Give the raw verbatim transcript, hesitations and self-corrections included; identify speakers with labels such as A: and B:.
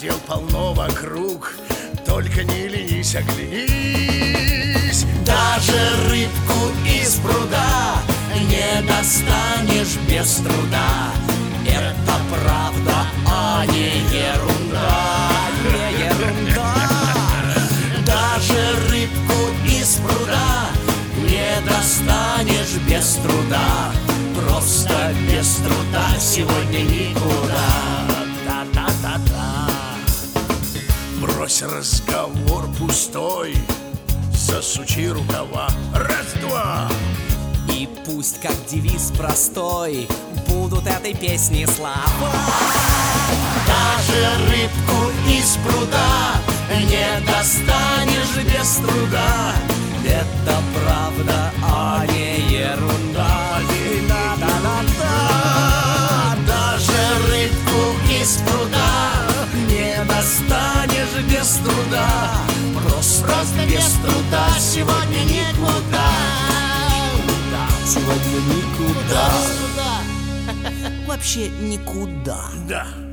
A: дел полно вокруг, только не ленись, оглянись.
B: Даже рыбку из пруда не достанешь без труда. Это правда, а не ерунда, не ерунда. Даже рыбку из пруда не достанешь без труда. Просто без труда сегодня никуда. Да-да-да-да.
A: Брось разговор пустой, засучи рукава, раз-два.
C: И пусть как девиз простой будут этой песни слова.
B: Даже рыбку из пруда не достанешь без труда. Это правда, а не ерунда. Да-да-да-да. Даже рыбку из пруда не достанешь без труда. Просто, Просто без труда сегодня никуда.
C: Сегодня никуда.
B: Да.
C: Вообще никуда.
A: Да.